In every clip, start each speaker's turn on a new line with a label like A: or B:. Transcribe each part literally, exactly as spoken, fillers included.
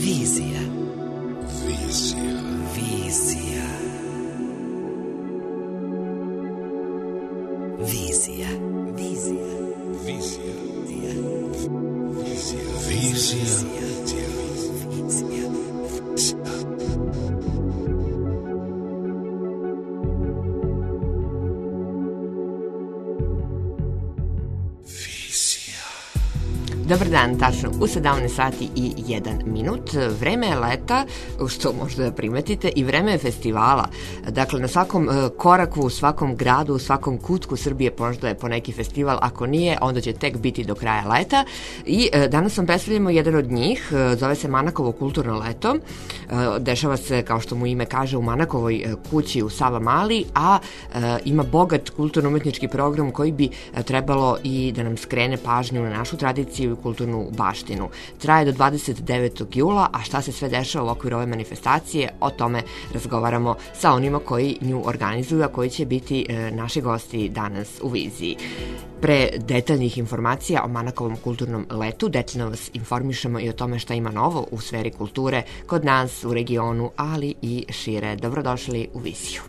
A: Vizija.
B: Vizija.
A: Vizija. Vizija. Vizija.
B: Vizija. Vizija. Vizija.
C: Dobar dan, tačno u sedamnaest sati i jedan minut. Vreme je leta, što možda da primetite, i vreme je festivala. Dakle, na svakom koraku, u svakom gradu, u svakom kutku Srbije možda je po neki festival. Ako nije, onda će tek biti do kraja leta. I danas vam predstavljamo jedan od njih. Zove se Manakovo kulturno leto. Dešava se, kao što mu ime kaže, u Manakovoj kući u Savamali, a ima bogat kulturno-umetnički program koji bi trebalo i da nam skrene pažnju na našu tradiciju i kulturnu baštinu. Traje do dvadeset devetog jula, a šta se sve dešava u okviru ove manifestacije, o tome razgovaramo sa onima koji nju organizuju, a koji će biti e, naši gosti danas u Viziji. Pre detaljnih informacija o Manakovom kulturnom letu, detaljno vas informišemo i o tome šta ima novo u sferi kulture kod nas, u regionu, ali i šire. Dobrodošli u Viziju.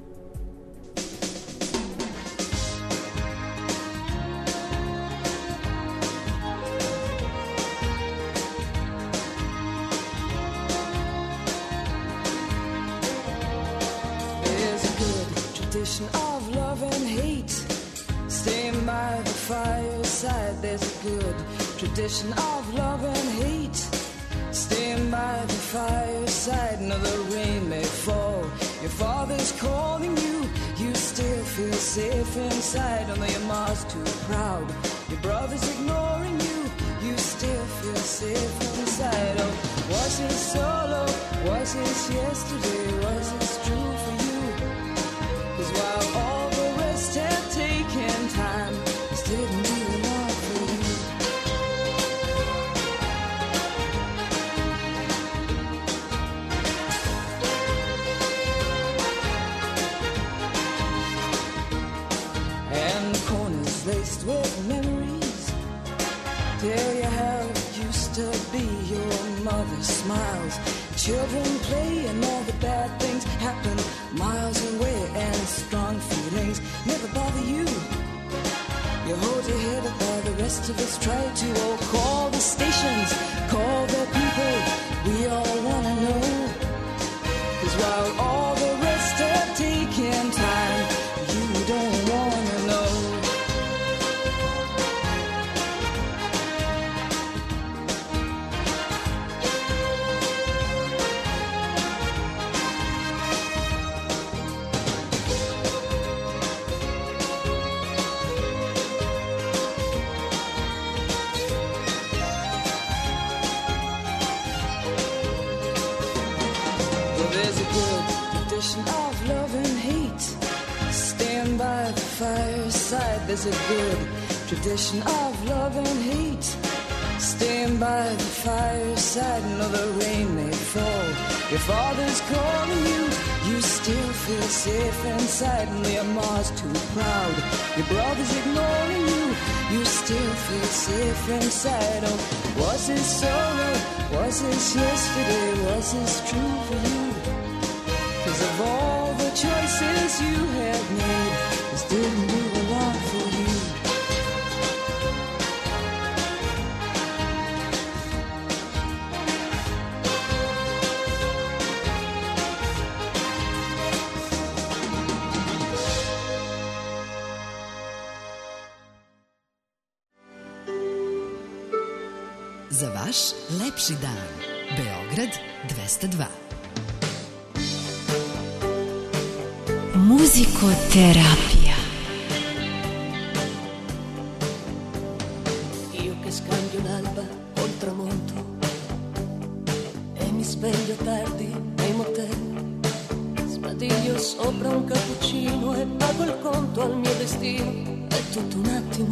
D: Of love and hate, staying by the fireside. There's a good tradition of love and hate, staying by the fireside. Now the rain may fall, your father's calling you, you still feel safe inside. Although your mom's too proud, your brother's ignoring you, you still feel safe inside. Oh, was it solo? Was it yesterday? Was it true for you? Cause while all the rest had taken time, this didn't do enough for you. And the corners laced with memories tell you how it used to be. Your mother smiles, children play, and all the bad things happen miles away. And strong feelings never bother you. You hold your head up while the rest of us try to. Oh, call the stations, call the people we all wanna know. Cause while all the rest have taken time, you don't wanna know. Of love and hate, stand by the fireside. There's a good tradition of love and hate, stand by the fireside. No, the rain may fall, your father's calling you, you still feel safe inside. And your mom's too proud, your brother's ignoring you, you still feel safe inside. Oh, was this sorrow? Was this yesterday? Was this true for you? Cause of all the choices you have made, this didn't do a lot for you.
A: Za vaš lepši dan. Beograd dvesta dva. Musicoterapia.
E: Io che scambio l'alba col tramonto e mi sveglio tardi nei motel, sbadiglio sopra un cappuccino e pago il conto al mio destino. È tutto un attimo.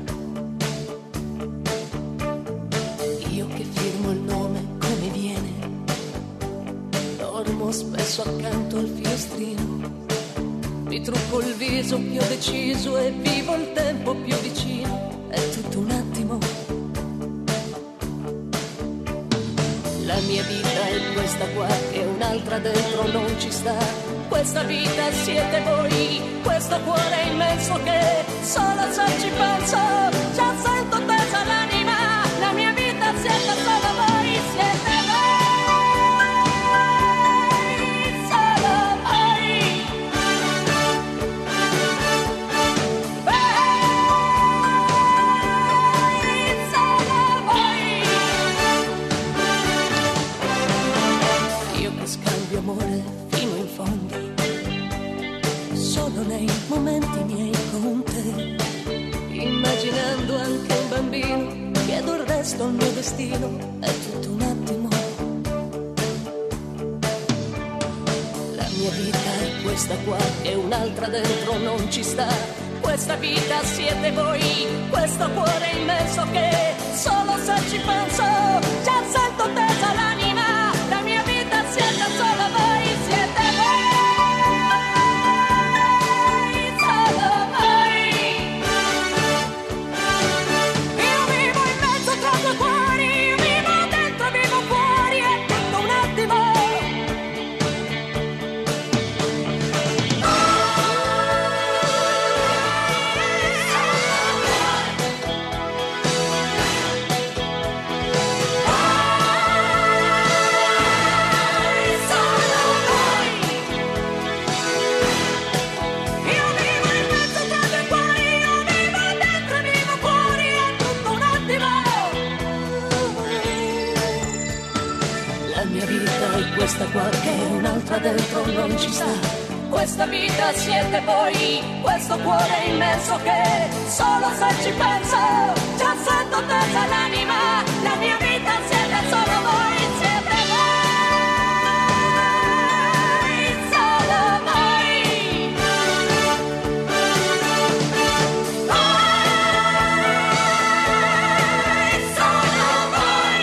E: Io che firmo il nome come viene, dormo spesso accanto al finestrino. Mi trucco il viso più deciso e vivo il tempo più vicino. È tutto un attimo. La mia vita è questa qua e un'altra dentro non ci sta. Questa vita siete voi, questo cuore immenso che solo se ci penso già sento tesa l'anima. La mia vita siete solo voi, siete voi, solo voi. Voi, solo voi. Io che scambio amore fino in fondo, solo nei momenti miei con te, immaginando anche un bambino, chiedo il resto al mio destino, è tutto un attimo. La mia vita è questa qua e un'altra dentro non ci sta. Questa vita siete voi, questo cuore immenso che solo se ci penso già sento tesa l'anima. La mia vita siete solo voi, siete voi. Questa qua che un'altra dentro non ci sta. Questa vita siete voi, questo cuore immenso che solo se ci penso già sento tesa l'anima. La mia vita siete solo voi, siete voi, solo voi. Voi, solo voi.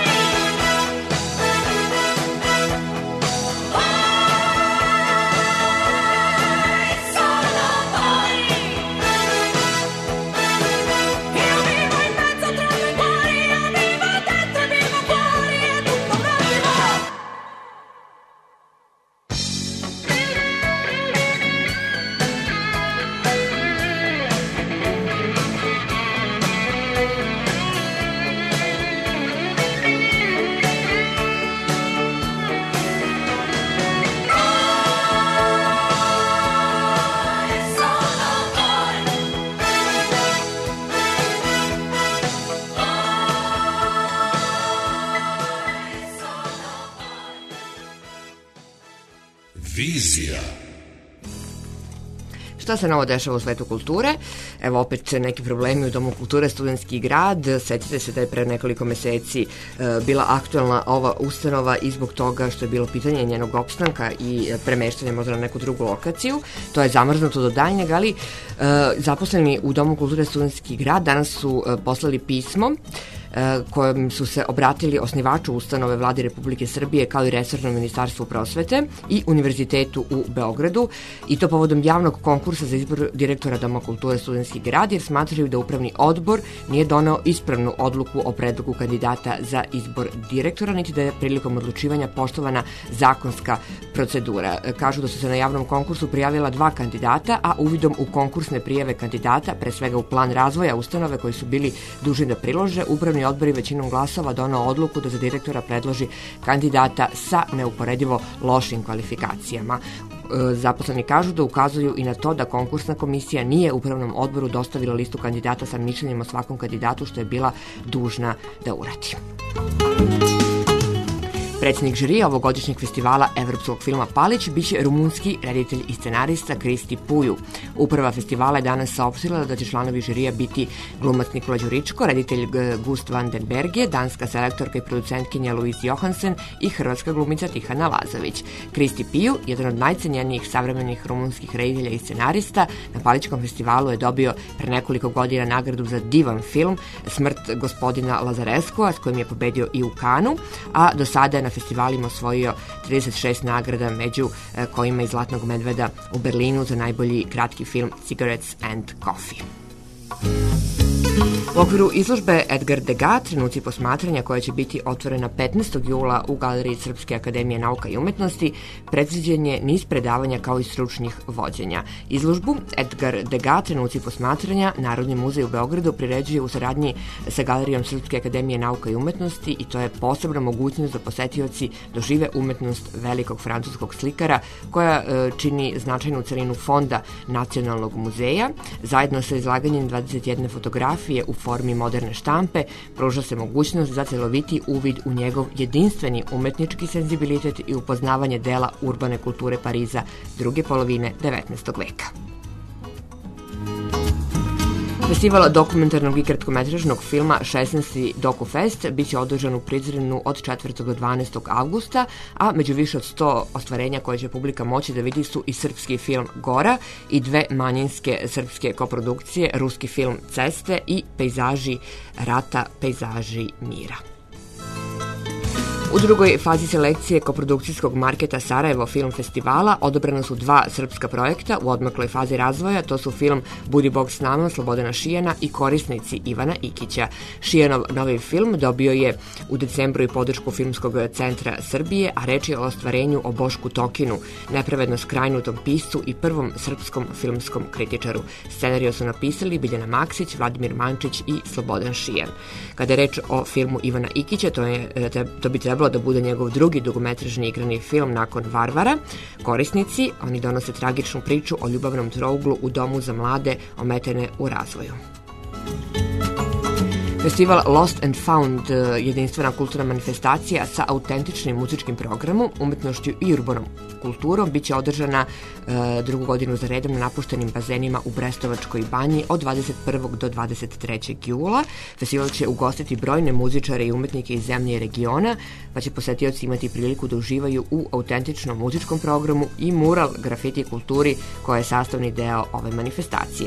B: Vizija.
C: Šta se novo dešava u svetu kulture? Evo opet neki problemi u Domu kulture Studentski grad. Sjetite se da je pre nekoliko meseci e, bila aktualna ova ustanova i zbog toga što je bilo pitanje njenog opstanka i premeštanja možda na neku drugu lokaciju. To je zamrznuto do daljnjeg, ali e, zaposleni u Domu kulture Studentski grad danas su e, poslali pismo kojim su se obratili osnivaču ustanove Vladi Republike Srbije kao i resornom ministarstvu prosvete i Univerzitetu u Beogradu, i to povodom javnog konkursa za izbor direktora Doma kulture Studentski grad, jer smatraju da upravni odbor nije doneo ispravnu odluku o predlogu kandidata za izbor direktora, niti da je prilikom odlučivanja poštovana zakonska procedura. Kažu da su se na javnom konkursu prijavila dva kandidata, a uvidom u konkursne prijave kandidata, pre svega u plan razvoja ustanove koji su bili dužni da prilože, upravni odbor je većinom glasova donao odluku da za direktora predloži kandidata sa neuporedivo lošim kvalifikacijama. Zaposleni kažu da ukazuju i na to da konkursna komisija nije upravnom odboru dostavila listu kandidata sa mišljenjem o svakom kandidatu, što je bila dužna da uradi. Predsjednik žirija ovogodišnjeg festivala evropskog filma Palić biće rumunski reditelj i scenarista Kristi Puju. Uprava festivala je danas saopštila da će članovi žirija biti glumac Nikola Đuričko, reditelj Gust van den Berge, danska selektorka i producentkinja Louise Johansen i hrvatska glumica Tihana Lazović. Kristi Piju, jedan od najcenjenijih savremenih rumunskih reditelja i scenarista, na Palićkom festivalu je dobio pre nekoliko godina nagradu za divan film Smrt gospodina Lazareskova, s kojim je pobedio i u Kanu, a do sada je na festivalima osvojio trideset šest nagrada, među kojima i Zlatnog medveda u Berlinu za najbolji kratki film Cigarettes and Coffee. U okviru izložbe Edgar Degas, trenuci posmatranja, koja će biti otvorena petnaestog jula u Galeriji Srpske akademije nauka i umetnosti, predviđen je niz predavanja kao i stručnih vođenja. Izložbu Edgar Degas, trenuci posmatranja, Narodni muzej u Beogradu priređuje u saradnji sa Galerijom Srpske akademije nauka i umetnosti i to je posebna mogućnost da posetioci dožive umetnost velikog francuskog slikara koja e, čini značajnu celinu fonda Nacionalnog muzeja. Zajedno sa izlaganjem dvadeset jedne fotografije u formi moderne štampe pruža se mogućnost za celoviti uvid u njegov jedinstveni umetnički senzibilitet i upoznavanje dela urbane kulture Pariza druge polovine devetnaestog veka. Festival dokumentarnog i kratkometražnog filma šesnaesti DokuFest biće održan u Prizrenu od četvrtog do dvanaestog avgusta, a među više od sto ostvarenja koje će publika moći da vidi su i srpski film Gora i dve manjinske srpske koprodukcije, ruski film Ceste i pejzaži rata, pejzaži mira. U drugoj fazi selekcije koprodukcijskog marketa Sarajevo Film Festivala odobrana su dva srpska projekta u odmakloj fazi razvoja, to su film Budi Bog s nama Slobodana Šijana i Korisnici Ivana Ikića. Šijanov novi film dobio je u decembru i podršku Filmskog centra Srbije, a reč je o ostvarenju o Bošku Tokinu, nepravedno skrajnutom piscu i prvom srpskom filmskom kritičaru. Scenariju su napisali Biljana Maksić, Vladimir Mančić i Slobodan Šijan. Kada je reč o filmu Ivana Ikića, to, je, to bi trebalo da bude njegov drugi dugometražni igrani film nakon Varvara. Korisnici, oni donose tragičnu priču o ljubavnom trouglu u domu za mlade ometene u razvoju. Festival Lost and Found, jedinstvena kulturna manifestacija sa autentičnim muzičkim programom, umetnošću i urbanom kulturom, biće održana e, drugu godinu za redom na napuštenim bazenima u Brestovačkoj banji od dvadeset prvog do dvadeset trećeg jula. Festival će ugostiti brojne muzičare i umetnike iz zemlje i regiona, pa će posetioci imati priliku da uživaju u autentičnom muzičkom programu i mural grafiti kulturi koja je sastavni deo ove manifestacije.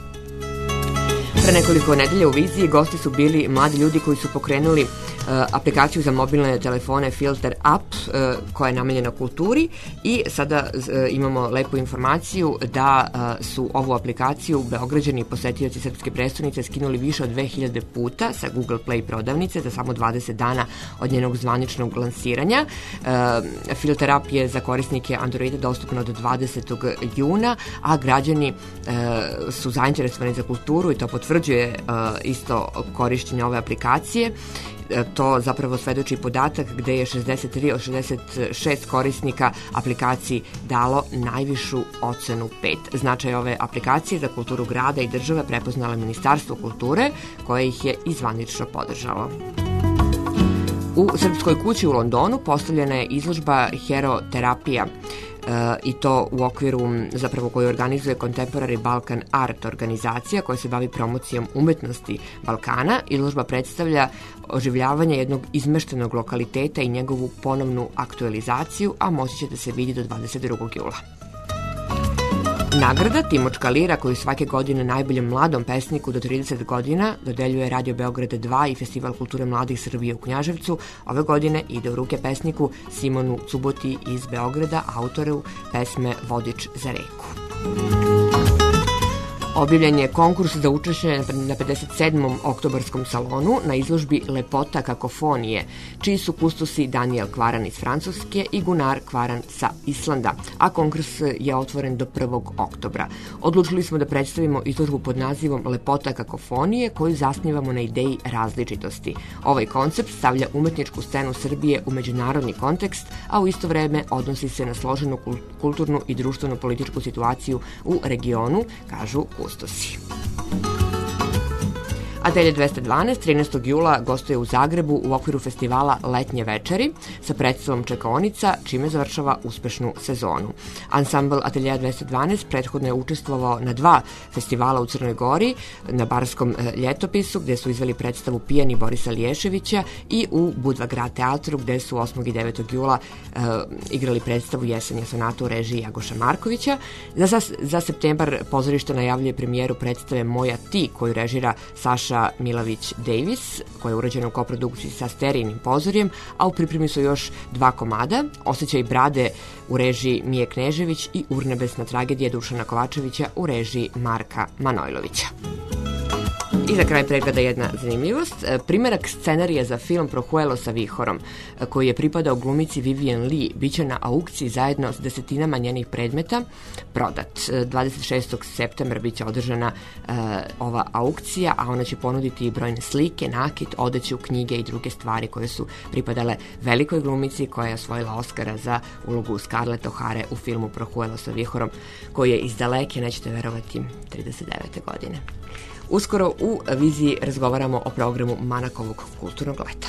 C: Pre nekoliko nedelja u viziji gosti su bili mladi ljudi koji su pokrenuli uh, aplikaciju za mobilne telefone Filter App uh, koja je namenjena kulturi i sada uh, imamo lepu informaciju da uh, su ovu aplikaciju Beograđani i posetioci Srpske prestonice skinuli više od dve hiljade puta sa Google Play prodavnice za samo dvadeset dana od njenog zvaničnog lansiranja. Uh, Filter App je za korisnike Androida dostupno do dvadesetog juna, a građani uh, su zainteresovani za kulturu i to potvrđuje uh, isto korišćenje ove aplikacije. To zapravo svedoči podatak gde je šezdeset tri od šezdeset šest korisnika aplikaciji dalo najvišu ocenu pet. Značaj ove aplikacije za kulturu grada i države prepoznala Ministarstvo kulture, koje ih je i zvanično podržalo. U Srpskoj kući u Londonu postavljena je izložba Heroterapija, E, i to u okviru zapravo koju organizuje Contemporary Balkan Art organizacija koja se bavi promocijom umetnosti Balkana. Izložba predstavlja oživljavanje jednog izmeštenog lokaliteta i njegovu ponovnu aktualizaciju, a moći će da se vidi do dvadeset drugog jula. Nagrada Timočka lira, koju svake godine najboljem mladom pesniku do trideset godina dodeljuje Radio Beograd dva i Festival kulture mladih Srbije u Knjaževcu, ove godine ide u ruke pesniku Simonu Cuboti iz Beograda, autoru pesme Vodič za reku. Objavljen je konkurs za učešće na pedeset sedmom oktobarskom salonu na izložbi Lepota kakofonije, čiji su kustosi Daniel Kvaran iz Francuske i Gunnar Kvaran sa Islanda, a konkurs je otvoren do prvog oktobra. Odlučili smo da predstavimo izložbu pod nazivom Lepota kakofonije, koju zasnivamo na ideji različitosti. Ovaj koncept stavlja umetničku scenu Srbije u međunarodni kontekst, a u isto vreme odnosi se na složenu kulturnu i društvenu političku situaciju u regionu, kažu kustosi. Atelje dvesta dvanaest trinaestog jula gostuje u Zagrebu u okviru festivala Letnje večeri sa predstavom Čekaonica, čime završava uspešnu sezonu. Ansambl Atelja dvesta dvanaest prethodno je učestvovao na dva festivala u Crnoj Gori, na Barskom ljetopisu gde su izveli predstavu Pijani Borisa Liješevića i u Budva grad teatru gde su osmog i devetog jula uh, igrali predstavu Jesenja sonata u režiji Jagoša Markovića. Za, za septembar pozorište najavljuje premijeru predstave Moja ti, koju režira Saša Milović Davis, koja je urađena u koprodukciji sa Sterijnim pozorjem, a u pripremi su još dva komada, Osjećaj brade u režiji Mije Knežević i Urnebesna tragedija Dušana Kovačevića u režiji Marka Manojlovića. I za kraj pregleda jedna zanimljivost. Primerak scenarija za film Prohuelo sa vihorom, koji je pripadao glumici Vivien Leigh, bit će na aukciji zajedno s desetinama njenih predmeta prodat. dvadeset šestog septembra bit će održana uh, ova aukcija, a ona će ponuditi i brojne slike, nakit, odeću, knjige i druge stvari koje su pripadale velikoj glumici koja je osvojila Oscara za ulogu Scarlett O'Hare u filmu Prohuelo sa vihorom, koji je iz daleke, nećete verovati, trideset devete godine. Uskoro u Viziji razgovaramo o programu Manakovog kulturnog leta.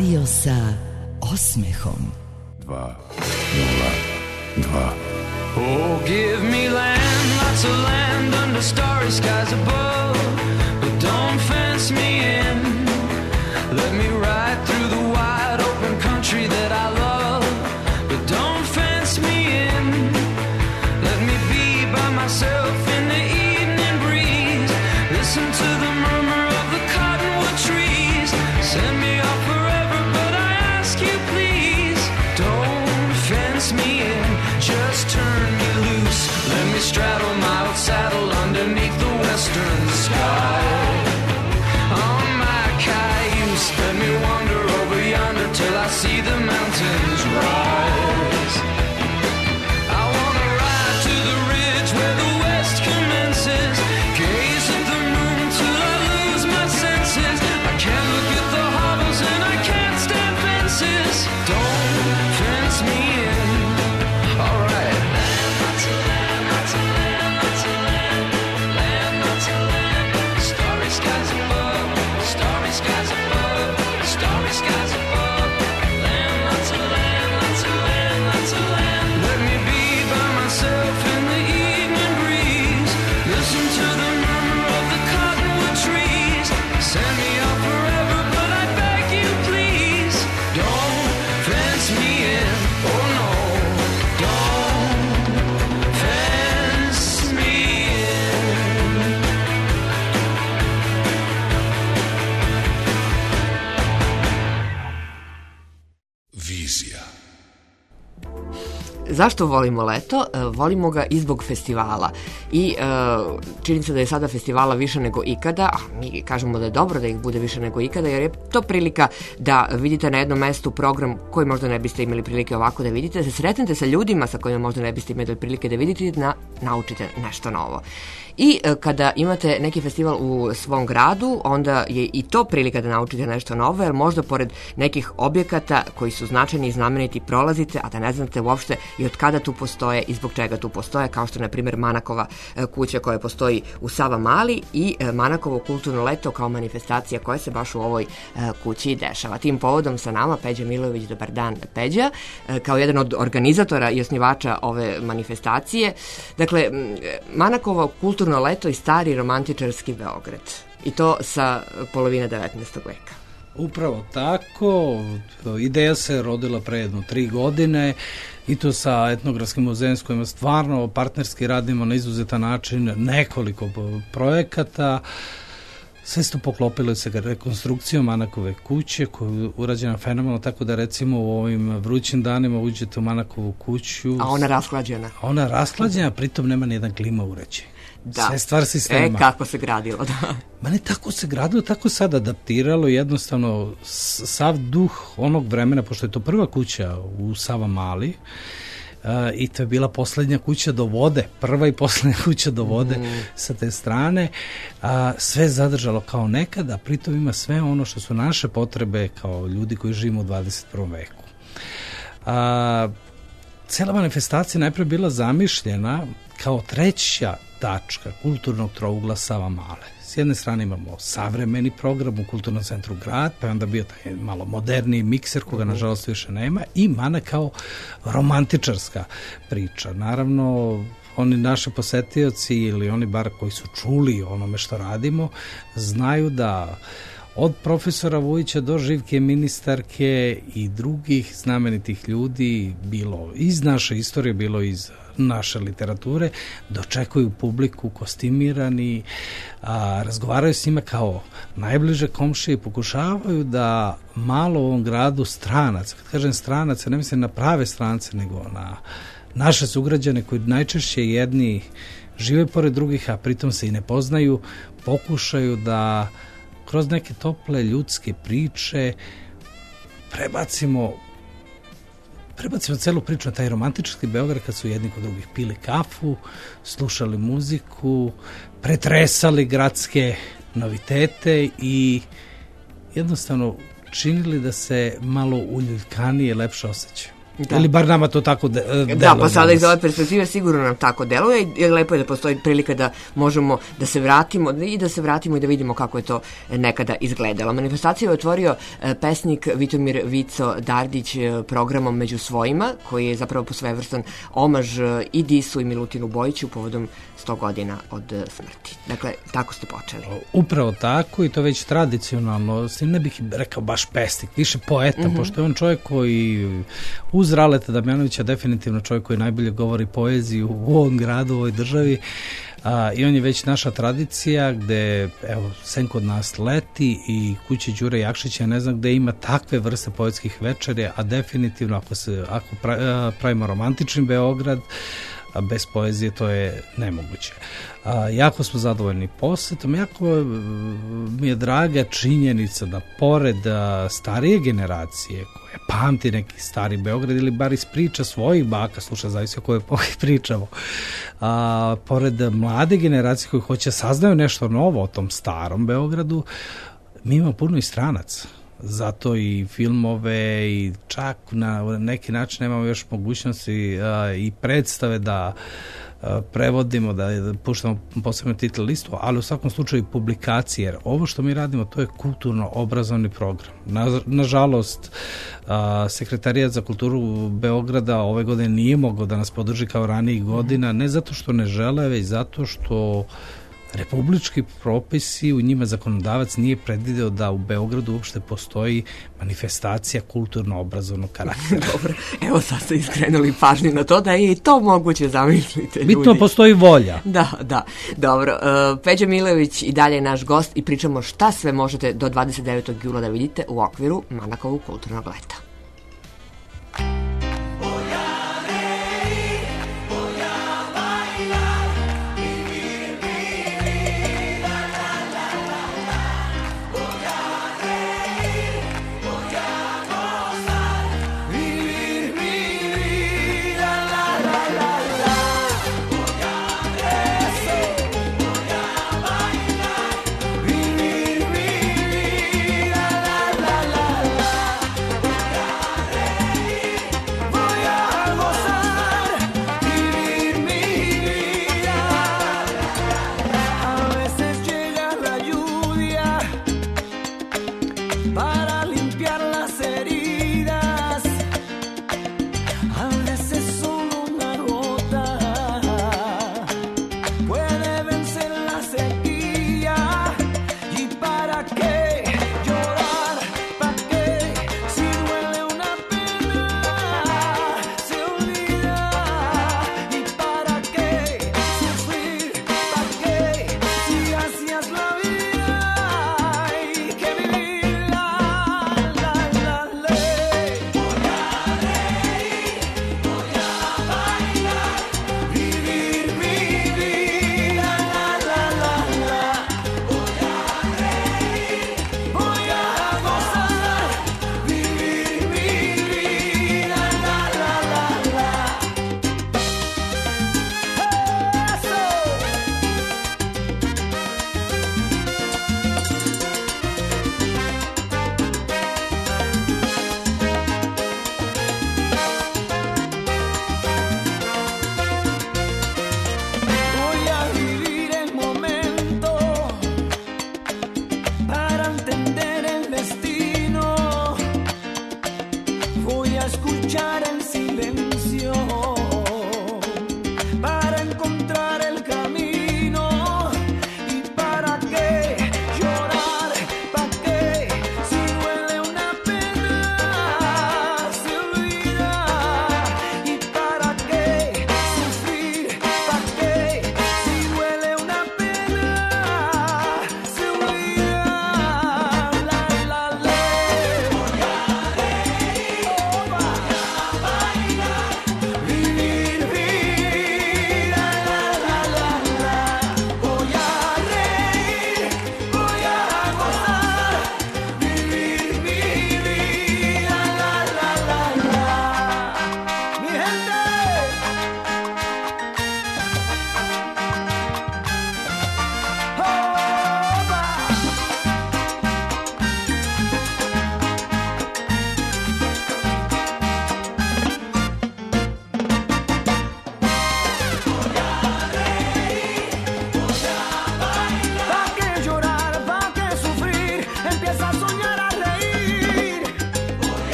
A: Radio sa osmehom.
B: Dva, nula, dva.
D: Oh, give me land, lots of land under starry skies above. But don't fence me in. Let me ride through the wide open country that I love. But don't fence me in. Let me be by myself in the evening breeze. Listen to the murmur of the cottonwood trees. Send me off forever, but I ask you please, don't fence me in. Just turn me loose. Let me straddle my old saddle underneath the western sky. On my cayuse, let me wander over yonder till I see the mountains rise. I wanna ride to the ridge where the west commences. Gaze at the moon till I lose my senses. I can't look at the hobbles and I can't stand fences. Don't fence me in. Alright. Land, lots of land, lots of land, lots of land. Land, lots of land. Starry skies above, starry skies above, starry skies above. Land, lots of land, lots of land, lots of land. Let me be by myself in the evening breeze. Listen to the murmur of the cottonwood trees. Send me off forever, but I beg you please, don't fence me in. Oh no, don't fence me in.
B: Vizija.
C: Zašto volimo leto? E, volimo ga i zbog festivala. I e, čini se da je sada festivala više nego ikada, a mi kažemo da je dobro da ih bude više nego ikada, jer je to prilika da vidite na jednom mestu program koji možda ne biste imali prilike ovako da vidite, da se sretnete sa ljudima sa kojima možda ne biste imali prilike da vidite i da naučite nešto novo. I e, kada imate neki festival u svom gradu, onda je i to prilika da naučite nešto novo, jer možda pored nekih objekata koji su značajni i znameniti prolazite, a da ne znate uopšte i od kada tu postoje i zbog čega tu postoje, kao što je, na primjer, Manakova e, kuća koja postoji u Savamali i e, Manakovo kulturno leto kao manifestacija koja se baš u ovoj e, kući dešava. Tim povodom sa nama Peđa Milojević. Dobar dan, Peđa, e, kao jedan od organizatora i osnivača ove manifestacije. Dakle, Manakovo kulturno leto i stari romantičarski Beograd. I to sa polovine devetnaestog veka.
F: Upravo tako. Ideja se rodila pre jedno tri godine i to sa etnografskim muzejem s kojima stvarno partnerski radimo na izuzetan način, nekoliko projekata. Sve se to poklopilo sa rekonstrukcijom Manakove kuće koja je urađena fenomenalno, tako da recimo u ovim vrućim danima uđete u Manakovu kuću.
C: A ona rasklađena.
F: A ona rasklađena, pritom nema ni jedan klima uređaj.
C: Da.
F: Sve stvar sistema.
C: E, kako se gradilo, da.
F: Ma ne tako se gradilo, tako sad adaptiralo, jednostavno sav duh onog vremena, pošto je to prva kuća u Savamali, uh, i to je bila poslednja kuća do vode, prva i poslednja kuća do vode mm. sa te strane, uh, sve zadržalo kao nekada, pritom ima sve ono što su naše potrebe kao ljudi koji živimo u dvadeset prvom veku. Uh, cela manifestacija najpre bila zamišljena kao treća tačka kulturnog trougla Savamale. S jedne strane imamo savremeni program u Kulturnom centru Grad, pa je onda bio taj malo moderniji mikser koga nažalost više nema, i Mana kao romantičarska priča. Naravno, oni naši posetioci ili oni bar koji su čuli onome što radimo, znaju da od profesora Vujića do Živke ministarke i drugih znamenitih ljudi, bilo iz naše istorije, bilo iz naše literature, dočekuju publiku kostimirani, a, razgovaraju s njima kao najbliže komšije i pokušavaju da malo u ovom gradu stranaca, kad kažem stranaca, ne mislim na prave strance, nego na naše sugrađane koji najčešće jedni žive pored drugih, a pritom se i ne poznaju, pokušaju da kroz neke tople ljudske priče prebacimo prebacimo celu priču na taj romantički Beograd, kad su jedni kod drugih pili kafu, slušali muziku, pretresali gradske novitete i jednostavno činili da se malo uljuljkanije, lepše osjećaju. Da. Ili bar nama to tako de, deluje.
C: Da, pa sada iz ove perspektive sigurno nam tako deluje i lepo je da postoji prilika da možemo da se vratimo i da se vratimo i da vidimo kako je to nekada izgledalo. Manifestaciju je otvorio pesnik Vitomir Vico Dardić programom Među svojima, koji je zapravo posvojevrstan omaž i Disu i Milutinu Bojiću povodom sto godina od smrti. Dakle, tako ste počeli.
F: Upravo tako i to već tradicionalno, s tim ne bih rekao baš pesnik, više poeta, mm-hmm. pošto je on čovjek koji uz Raleta Damjanovića definitivno čovjek koji najbolje govori poeziju u ovom gradu, u ovoj državi. A, i on je već naša tradicija gde, evo, sen kod nas leti i kući Đure Jakšića, ne znam gde ima takve vrste poetskih večerja, a definitivno ako, se, ako pravimo romantični Beograd, a bez poezije to je nemoguće. A, jako smo zadovoljni posjetom, jako mi je draga činjenica da pored a, starije generacije koje pamti neki stari Beograd ili bar iz priča svojih baka, sluša, zavisi o kojoj epohi pričamo, a, pored mlade generacije koji hoće saznaju nešto novo o tom starom Beogradu, mi imamo puno i stranaca. Zato i filmove i čak na neki način nemamo još mogućnosti a, i predstave da a, prevodimo, da, da puštamo posebno titl listu, ali u svakom slučaju publikacije, jer ovo što mi radimo to je kulturno-obrazovni program. Na, nažalost, a, Sekretarijat za kulturu Beograda ove godine nije mogao da nas podrži kao ranijih godina, ne zato što ne žele, već zato što republički propisi, u njima zakonodavac nije predvideo da u Beogradu uopšte postoji manifestacija kulturno-obrazovnog karaktera.
C: Dobro, evo sad ste iskrenuli pažnju na to da je i to moguće, zamislite ljudi.
F: Bitno postoji volja.
C: Da, da, dobro. Uh, Peđa Milojević i dalje je naš gost i pričamo šta sve možete do dvadeset devetog jula da vidite u okviru Manakovog kulturnog leta.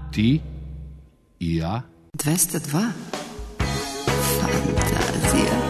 B: Ti i ja.
A: dvesta dva. Fantazija.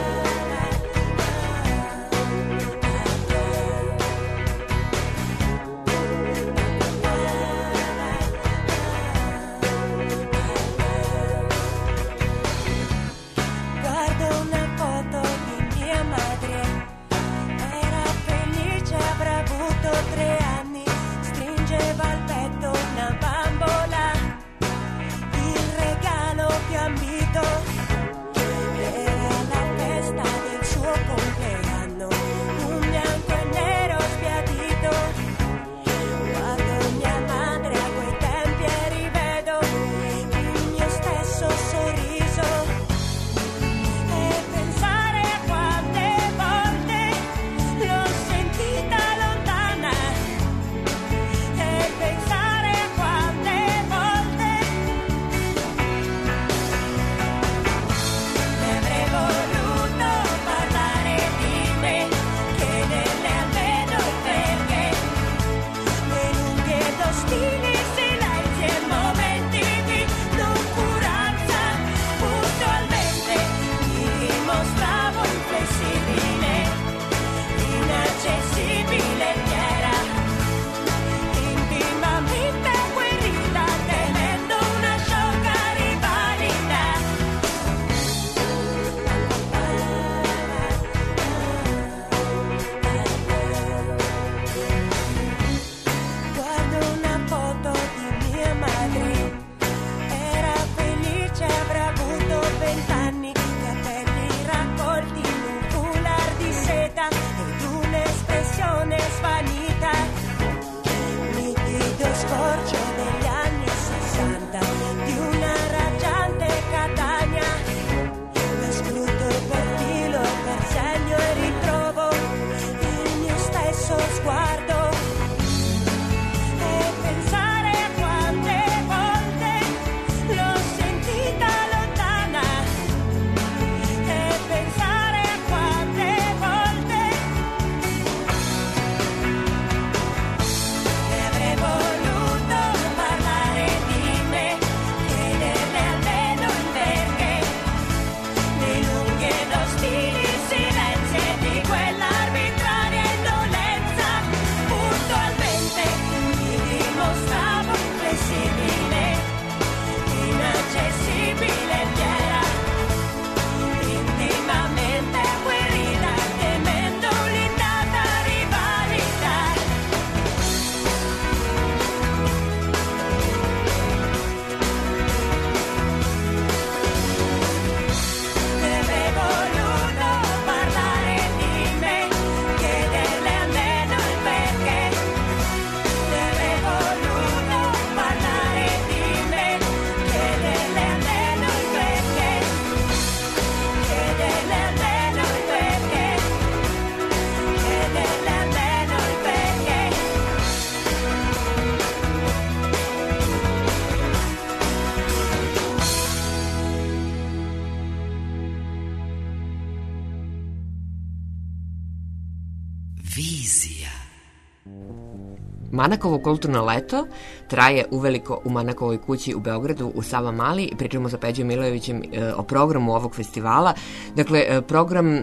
C: Manakovo kulturno leto traje uveliko u Manakovoj kući u Beogradu u Savamali. Pričamo sa Peđom Milojevićem e, o programu ovog festivala. Dakle, e, program e,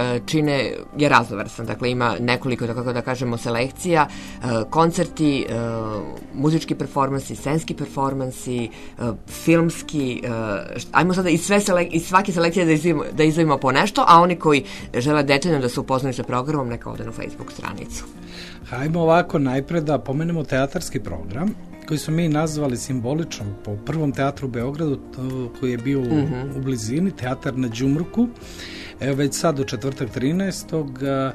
C: čine je raznovrsan. Dakle, ima nekoliko, da kako da kažemo, selekcija, e, koncerti, e, muzički performansi, scenski performansi, e, filmski. E, ajmo sada iz, sve selek, iz svake selekcije da izdvojimo, da izdvojimo po nešto, a oni koji žele detaljno da se upoznaju sa programom, neka ode na Facebook stranicu.
F: Hajmo ovako najpred da pomenemo teatarski program koji smo mi nazvali simbolično po prvom teatru u Beogradu koji je bio u, mm-hmm. u blizini, teatar na Đumruku. Evo već sad u četvrtak trinaestog a,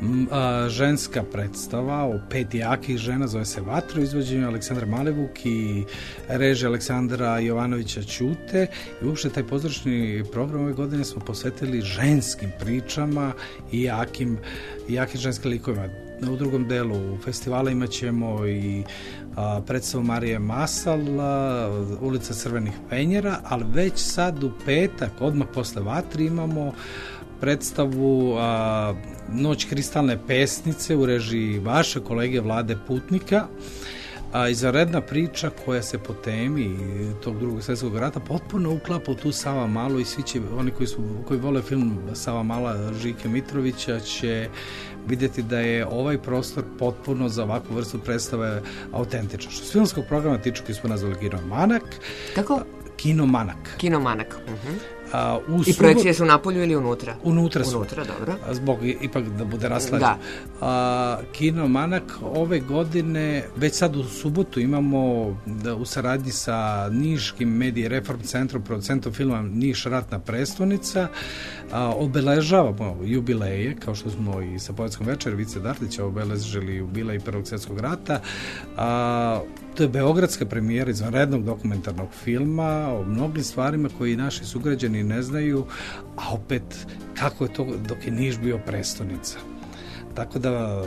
F: a, ženska predstava o pet jakih žena, zove se Vatra, izvođenju Aleksandra Malevuk i režije Aleksandra Jovanovića Ćute. I uopšte taj pozdrašni program ove godine smo posvetili ženskim pričama i jakim, jakim ženskim likovima. U drugom delu festivala imat ćemo i a, predstavu Marije Masal, a, ulica Crvenih penjera, ali već sad u petak, odmah posle Vatri, imamo predstavu a, Noć kristalne pesnice u režiji vaše kolege Vlade Putnika. a, izvanredna priča koja se po temi tog drugog svjetskog rata potpuno uklapa u tu Sava Malu i svi će, oni koji, su, koji vole film Sava Mala Žike Mitrovića će vidjeti da je ovaj prostor potpuno za ovakvu vrstu predstave autentičan. Što s filmskog programa tiču koji smo nazvali Kino Manak.
C: Kako?
F: Kino Manak.
C: Kino Manak. Uh-huh.
F: A, u
C: I projekcije su u napolju ili unutra?
F: Unutra su.
C: Unutra, dobro.
F: Zbog ipak da bude raslađen.
C: Da.
F: A, Kino Manak ove godine, već sad u subotu imamo da, u saradnji sa Niškim Medije Reform centrom, producentom filma Niš ratna prestonica, a, obeležavamo jubileje, kao što smo i sa Poetskom večer Vice Dartića obeležili jubilej Prvog svjetskog rata. A, to je beogradska premijera izvanrednog dokumentarnog filma o mnogim stvarima koji naši sugrađani ne znaju, a opet kako je to dok je Niš bio prestonica. Tako da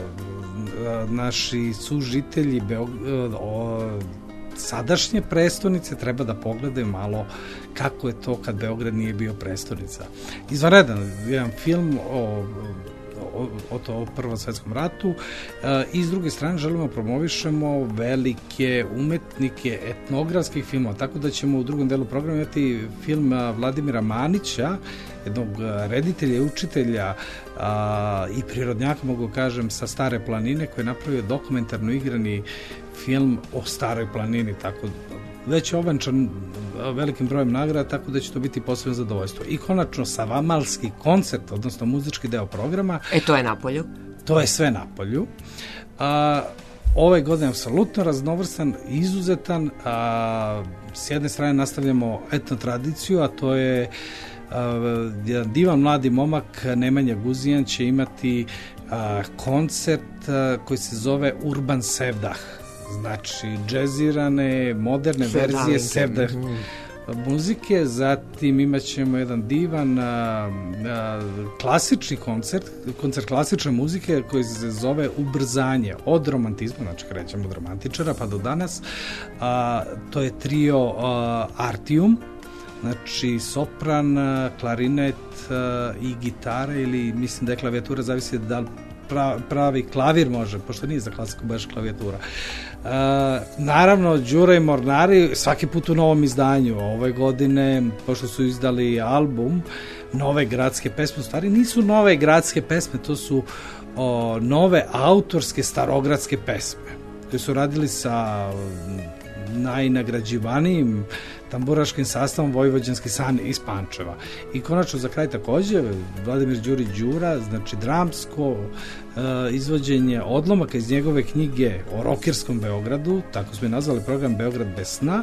F: naši sužitelji Beog- o, sadašnje prestonice treba da pogledaju malo kako je to kad Beograd nije bio prestonica. Izvanredan jedan film o o, o to o Prvom svjetskom ratu e, i s druge strane želimo promovišemo velike umetnike etnografskih filmova, tako da ćemo u drugom delu programa imati film Vladimira Manića, jednog reditelja i učitelja a, i prirodnjaka, mogu kažem, sa Stare planine, koji je napravio dokumentarno igrani film o Staroj planini, tako već je ovenčan velikim brojem nagrada, tako da će to biti posebno zadovoljstvo. I konačno Savamalski koncert, odnosno muzički deo programa.
C: E, to je na polju?
F: To je sve na polju. A, ove godine je apsolutno raznovrstan, izuzetan. A, s jedne strane nastavljamo etno tradiciju, a to je a, jedan divan mladi momak, Nemanja Guzijan, će imati a, koncert a, koji se zove Urban Sevdah. Znači, džezirane, moderne verzije sevdah muzike. Zatim imat ćemo jedan divan a, a, klasični koncert, koncert klasične muzike koji se zove Ubrzanje, od romantizma, znači krećemo od romantičara pa do danas. A, to je trio a, Artium, znači sopran, klarinet a, i gitara, ili mislim da je klavijatura, zavisi da li pravi klavir može, pošto nije za klasiku baš klavijatura. E, naravno, Đura i Mornari svaki put u novom izdanju. Ove godine, pošto su izdali album Nove gradske pesme, u stvari nisu nove gradske pesme, to su o, nove autorske starogradske pesme, koje su radili sa najnagrađivanijim tamburaškim sastavom Vojvođanski san iz Pančeva. I konačno za kraj takođe Vladimir Đurić Đura, znači dramsko e, izvođenje odlomaka iz njegove knjige o rokerskom Beogradu, tako smo je nazvali program Beograd bez sna,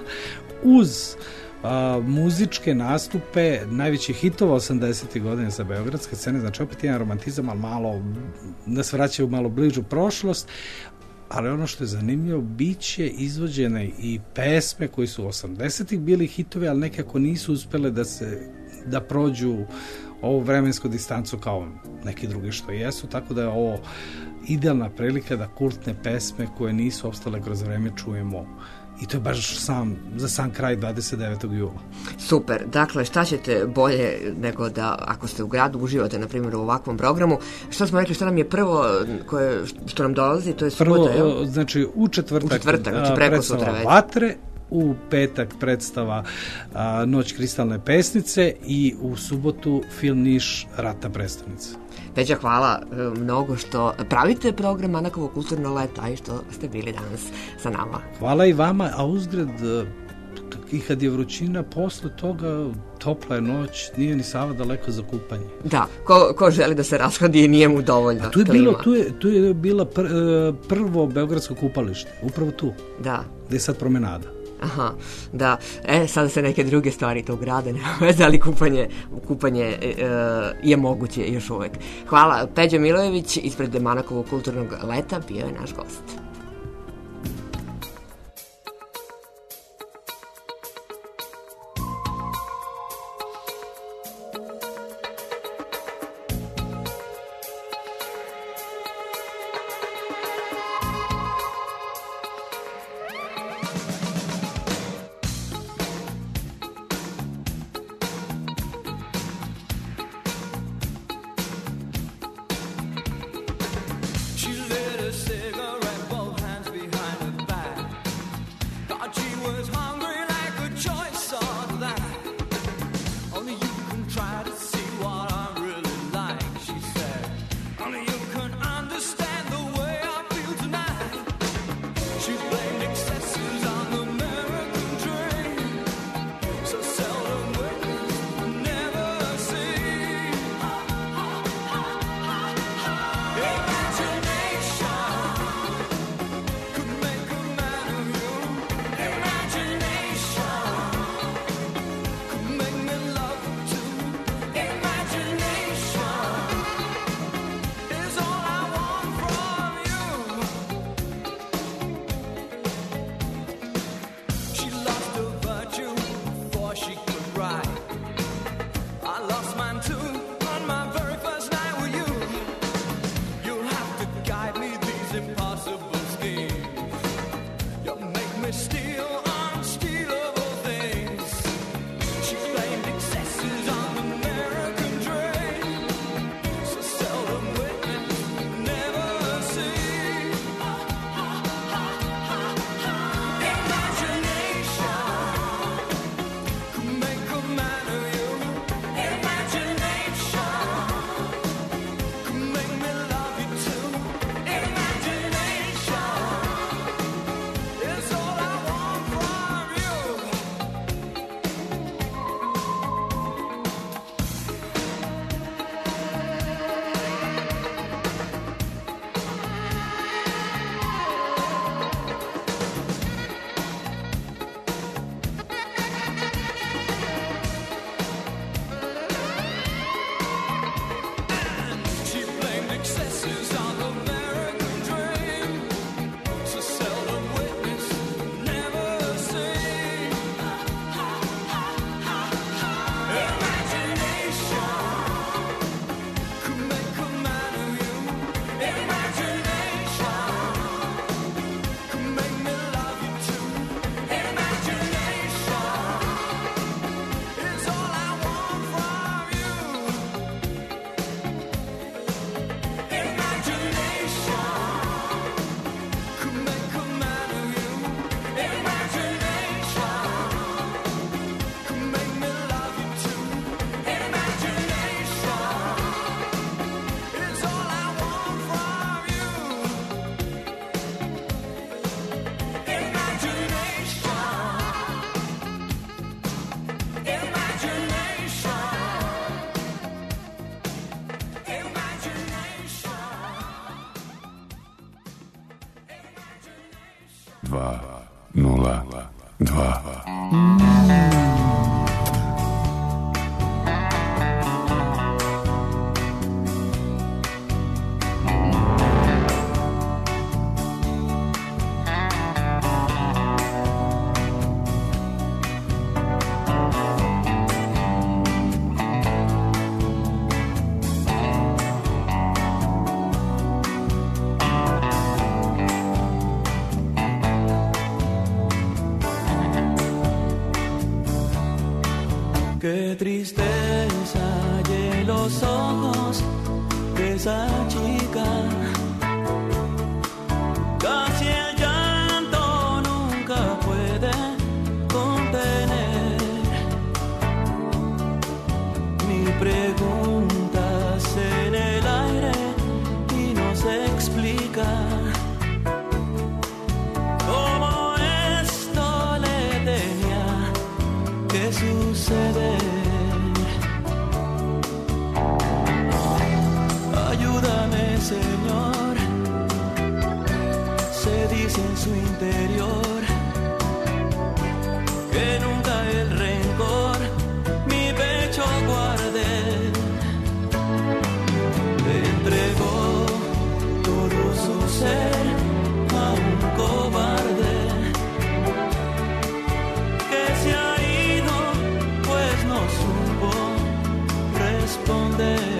F: uz a, muzičke nastupe najvećih hitova osamdesetih godina sa beogradske scene, znači opet jedan romantizam, ali malo nas vraća u malo bližu prošlost. Ali ono što je zanimljivo, bit će izvođene i pesme koji su osamdesetih bili hitovi, ali nekako nisu uspele da se da prođu ovu vremensku distancu kao neki drugi što jesu, tako da je ovo idealna prilika da kultne pesme koje nisu opstale kroz vreme čujemo. I to je baš sam, za sam kraj dvadeset devetog jula.
C: Super. Dakle, šta ćete bolje nego da, ako ste u gradu, uživate, na primjer, u ovakvom programu. Što smo rekli, što nam je prvo, koje, što nam dolazi, to je subota,
F: prvo,
C: jel?
F: Znači, u četvrtak,
C: u četvrtak znači preko sutra već.
F: Vatre, u petak predstava a, Noć kristalne pesnice i u subotu film Niš ratna prestonica.
C: Peđa, hvala e, mnogo što pravite program Manakovo kulturno leto, a i što ste bili danas sa nama.
F: Hvala i vama, a uzgred i kad je vrućina, posle toga topla je noć, nije ni Sava daleko za kupanje.
C: Da, ko, ko želi da se rashladi, nije mu dovoljno
F: a tu je
C: klima.
F: Bilo, tu je, tu je bila pr, prvo beogradsko kupalište, upravo tu,
C: da.
F: gde je sad promenada.
C: Aha, da. E, sada se neke druge stvari tog grade, nema veze, ali kupanje, kupanje e, je moguće još uvek. Hvala. Peđa Milojević ispred Manakovog kulturnog leta bio je naš gost.
D: She lit a cigarette,
G: dva nula dva.
H: Qué tristeza hay en los ojos de esa chica. Casi el llanto nunca puede contener. Mi preguntas en el aire y no se explica. ¿Cómo esto le tenía que suceder? Ayúdame, Señor, se dice en su interior que nunca el rencor mi pecho guarde. Le entregó todo su ser a un cobarde que se ha ido, pues no supo responder.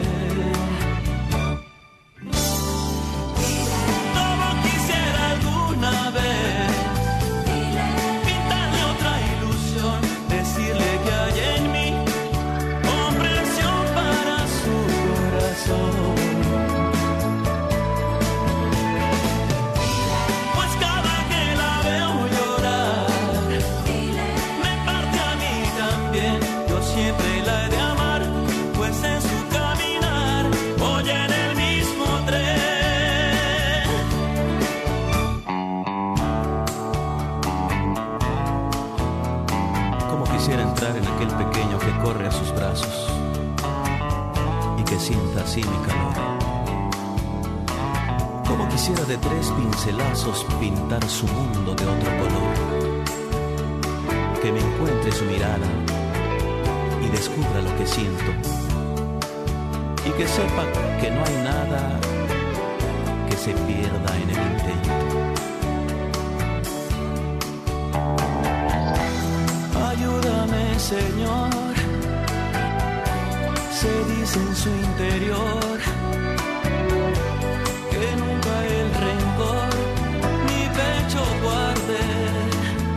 H: Así mi calor. Como quisiera de tres pincelazos pintar su mundo de otro color. Que me encuentre su mirada y descubra lo que siento. Y que sepa que no hay nada que se pierda en el intento. Ayúdame, Señor, se dice en su interior que nunca el rencor mi pecho guarde.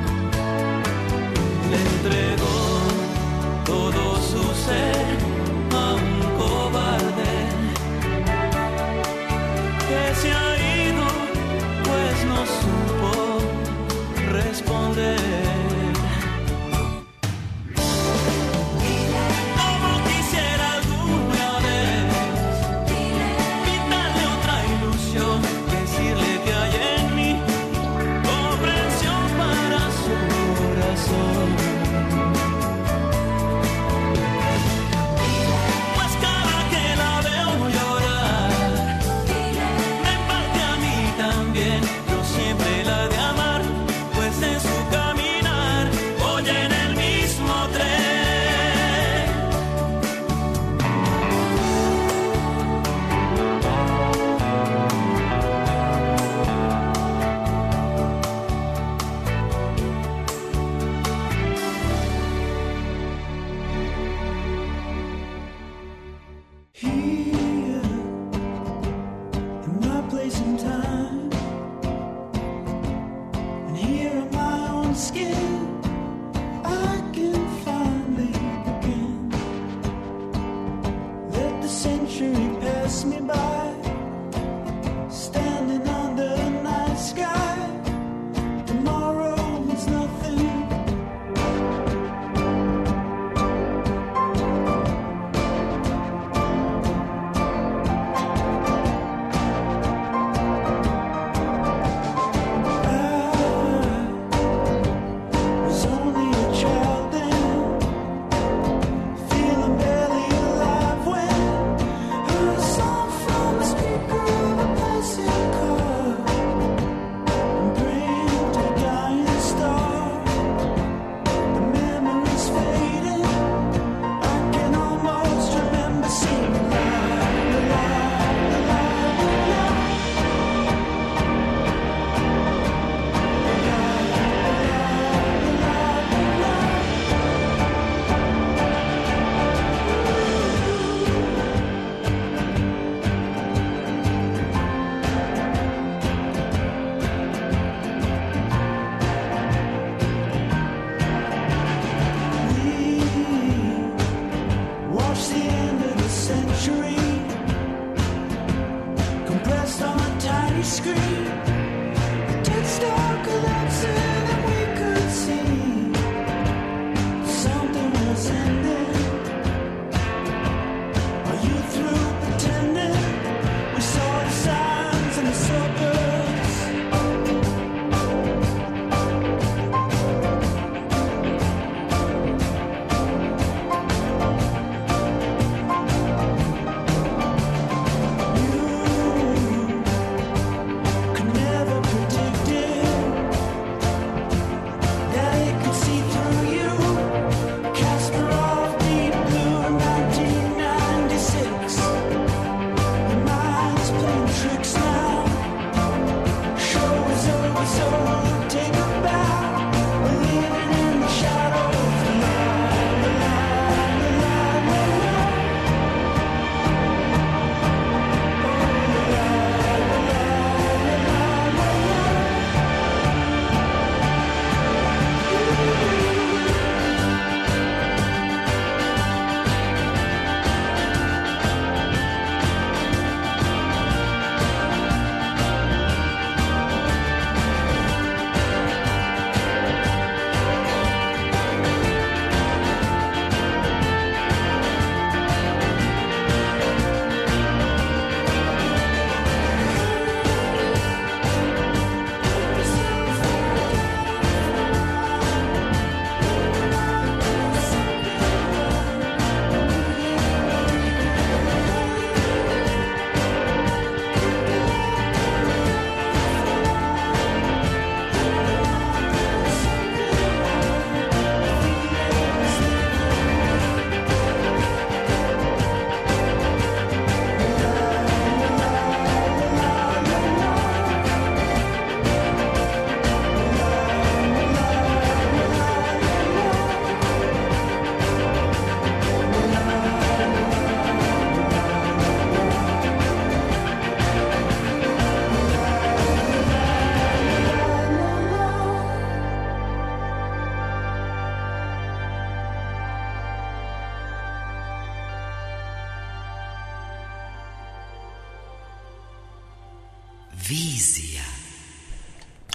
A: Vizija.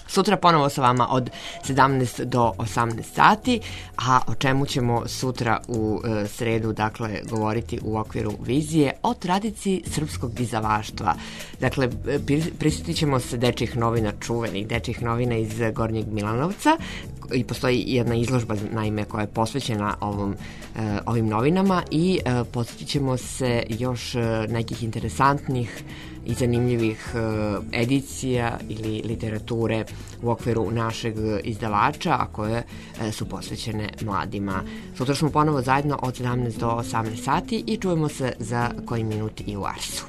C: Sutra ponovo sa vama od sedamnaest do osamnaest sati, a o čemu ćemo sutra u e, sredu, dakle, govoriti u okviru vizije o tradiciji srpskog dizavaštva. Dakle, prisjetit ćemo se dečjih novina, čuvenih dečjih novina iz Gornjeg Milanovca, i postoji jedna izložba, naime, koja je posvećena ovom, e, ovim novinama, i e, posjetit ćemo se još e, nekih interesantnih i zanimljivih e, edicija ili literature u okviru našeg izdavača, a koje e, su posvećene mladima. Sutra smo ponovo zajedno od sedamnaest do osamnaest sati i čujemo se za koji minut i u Arsu.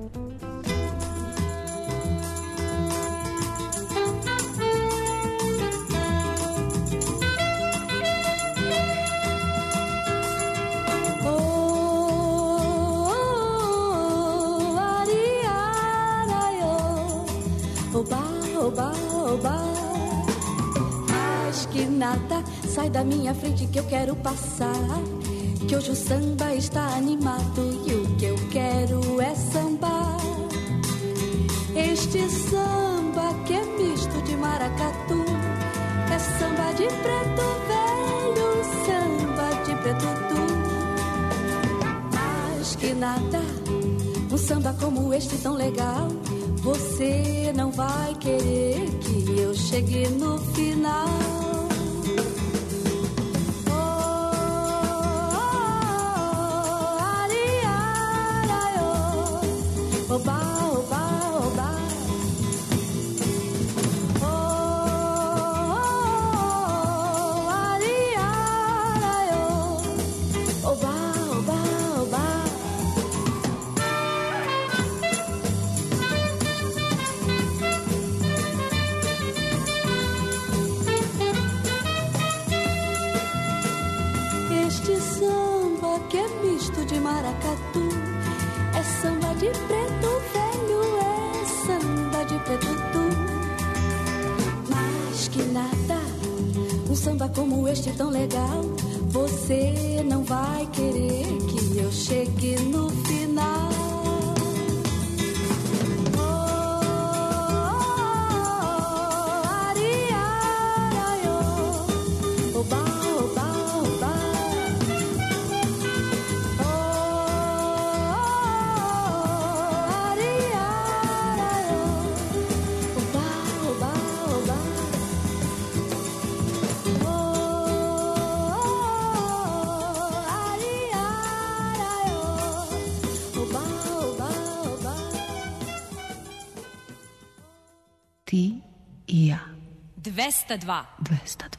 E: Oba, oba, oba. Mas que nada, sai da minha frente que eu quero passar. Que hoje o samba está animado e o que eu quero é sambar. Este samba que é misto de maracatu, é samba de preto velho, samba de preto tu. Mas que nada, um samba como este tão legal, você não vai querer que eu chegue no final. Oh, oh, oh, ari, ara, oh. Oba, oba, oba. Oh, oh, oh, ari, ara, oh. Oba, oba, oba. Este samba que é misto de maracatu, é samba de preto velho, é samba de preto tu. Mas que nada, um samba como este tão legal, você não vai querer que eu chegue no final.
A: Ti i ja.
I: dvesta dva.
A: dvesta dva.